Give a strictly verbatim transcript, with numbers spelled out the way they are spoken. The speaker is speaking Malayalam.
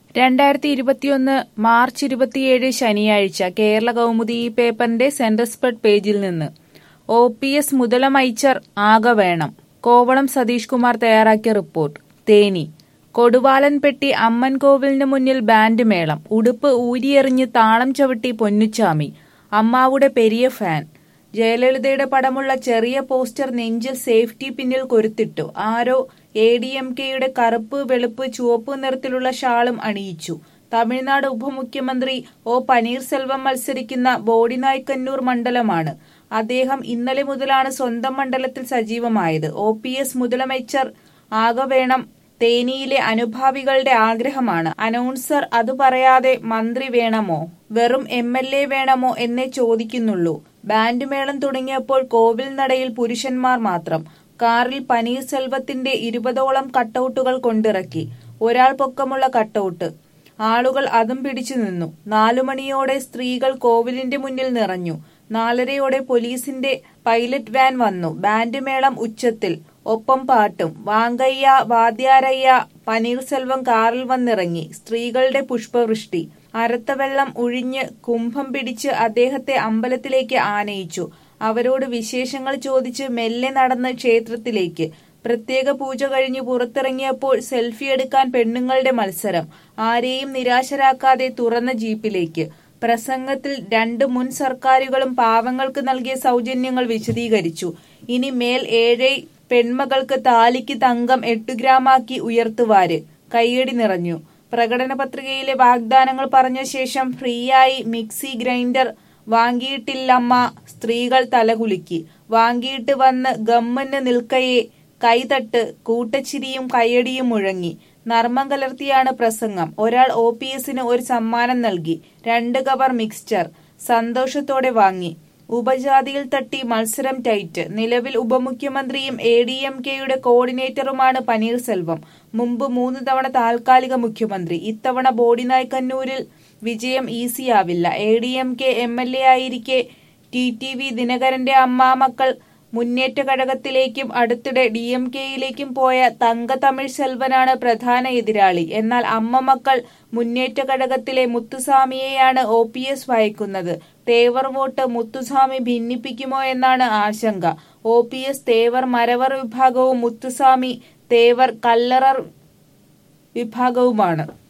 രണ്ടായിരത്തി ഇരുപത്തിയൊന്ന് മാർച്ച് ഇരുപത്തിയേഴ് ശനിയാഴ്ച കേരള കൗമുദി ഈ പേപ്പറിന്റെ സെന്റർ സ്പ്രെഡ് പേജിൽ നിന്ന് ഒ പി എസ് മുതലമൈച്ചർ ആകെ വേണം. കോവളം സതീഷ് കുമാർ തയ്യാറാക്കിയ റിപ്പോർട്ട്. തേനി കൊടുവാലൻപെട്ടി അമ്മൻ കോവിലിന് മുന്നിൽ ബാൻഡ് മേളം. ഉടുപ്പ് ഊരിയെറിഞ്ഞ് താളം ചവിട്ടി പൊന്നുച്ചാമി. അമ്മാവുടെ പെരിയ ഫാൻ. ജയലളിതയുടെ പടമുള്ള ചെറിയ പോസ്റ്റർ നെഞ്ചിൽ സേഫ്റ്റി പിന്നിൽ കൊരുത്തിട്ടു. ആരോ എ ഡി എം കെയുടെ കറുപ്പ് വെളുപ്പ് ചുവപ്പ് നിറത്തിലുള്ള ഷാളും അണിയിച്ചു. തമിഴ്നാട് ഉപമുഖ്യമന്ത്രി ഒ പനീർസെൽവം മത്സരിക്കുന്ന ബോഡിനായ്ക്കന്നൂർ മണ്ഡലമാണ്. അദ്ദേഹം ഇന്നലെ മുതലാണ് സ്വന്തം മണ്ഡലത്തിൽ സജീവമായത്. ഒ പി എസ് മുതലമൈച്ചർ ആകെ വേണം തേനിയിലെ അനുഭാവികളുടെ ആഗ്രഹമാണ്. അനൗൺസർ അത് പറയാതെ മന്ത്രി വേണമോ വെറും എം എൽ എ വേണമോ എന്നേ ചോദിക്കുന്നുള്ളൂ. ബാൻഡ് മേളം തുടങ്ങിയപ്പോൾ കോവിൽ നടയിൽ പുരുഷന്മാർ മാത്രം. കാറിൽ പനീർസെൽവത്തിന്റെ ഇരുപതോളം കട്ടൗട്ടുകൾ കൊണ്ടിറക്കി. ഒരാൾ പൊക്കമുള്ള കട്ടൗട്ട്. ആളുകൾ അതും പിടിച്ചു നിന്നു. നാലുമണിയോടെ സ്ത്രീകൾ കോവിലിന്റെ മുന്നിൽ നിറഞ്ഞു. നാലരയോടെ പോലീസിന്റെ പൈലറ്റ് വാൻ വന്നു. ബാൻഡ് മേളം ഉച്ചത്തിൽ, ഒപ്പം പാട്ടും. വാങ്കയ്യ വാദ്യാരയ്യ. പനീർസെൽവം കാറിൽ വന്നിറങ്ങി. സ്ത്രീകളുടെ പുഷ്പവൃഷ്ടി. അരത്തവെള്ളം ഒഴിഞ്ഞ് കുംഭം പിടിച്ച് അദ്ദേഹത്തെ അമ്പലത്തിലേക്ക് ആനയിച്ചു. അവരോട് വിശേഷങ്ങൾ ചോദിച്ച് മെല്ലെ നടന്ന് ക്ഷേത്രത്തിലേക്ക്. പ്രത്യേക പൂജ കഴിഞ്ഞ് പുറത്തിറങ്ങിയപ്പോൾ സെൽഫി എടുക്കാൻ പെണ്ണുങ്ങളുടെ മത്സരം. ആരെയും നിരാശരാക്കാതെ തുറന്ന ജീപ്പിലേക്ക്. പ്രസംഗത്തിൽ രണ്ട് മുൻ സർക്കാരുകളും പാവങ്ങൾക്ക് നൽകിയ സൗജന്യങ്ങൾ വിശദീകരിച്ചു. ഇനി മേൽ ഏഴ് പെൺമകൾക്ക് താലിക്ക് തങ്കം എട്ടു ഗ്രാമാക്കി ഉയർത്തുവാര്. കയ്യടി നിറഞ്ഞു. പ്രകടന പത്രികയിലെ വാഗ്ദാനങ്ങൾ പറഞ്ഞ ശേഷം ഫ്രീയായി മിക്സി ഗ്രൈൻഡർ വാങ്ങിയിട്ടില്ലമ്മ. സ്ത്രീകൾ തലകുലുക്കി. വാങ്ങിയിട്ട് വന്ന് ഗമ്മന് നിൽക്കയെ. കൈതട്ട്, കൂട്ടച്ചിരിയും കയ്യടിയും മുഴങ്ങി. നർമ്മം കലർത്തിയാണ് പ്രസംഗം. ഒരാൾ ഒ പി എസിന് ഒരു സമ്മാനം നൽകി. രണ്ട് കവർ മിക്സ്ചർ സന്തോഷത്തോടെ വാങ്ങി. ഉപജാതിയിൽ തട്ടി മത്സരം ടൈറ്റ്. നിലവിൽ ഉപമുഖ്യമന്ത്രിയും എ ഡി എം കെയുടെ കോർഡിനേറ്ററുമാണ് പനീർസെൽവം. മുമ്പ് മൂന്ന് തവണ താൽക്കാലിക മുഖ്യമന്ത്രി. ഇത്തവണ ബോഡിനായ്ക്കന്നൂരിൽ വിജയം ഈസിയാവില്ല. A D M K M L A ആയിരിക്കെ ടി ടി വി ദിനകരന്റെ അമ്മാമക്കൾ മുന്നേറ്റ ഘടകത്തിലേക്കും അടുത്തിടെ ഡി എം കെയിലേക്കും പോയ തങ്ക തമിഴ് സെൽവനാണ് പ്രധാന എതിരാളി. എന്നാൽ അമ്മ മക്കൾ മുന്നേറ്റ ഘടകത്തിലെ മുത്തുസ്വാമിയെയാണ് ഒ പി എസ് ഭയക്കുന്നത്. തേവർ വോട്ട് മുത്തുസ്വാമി ഭിന്നിപ്പിക്കുമോ എന്നാണ് ആശങ്ക. O P S Thevar Maravar വിഭാഗവും മുത്തുസ്വാമി തേവർ കല്ലറർ വിഭാഗവുമാണ്.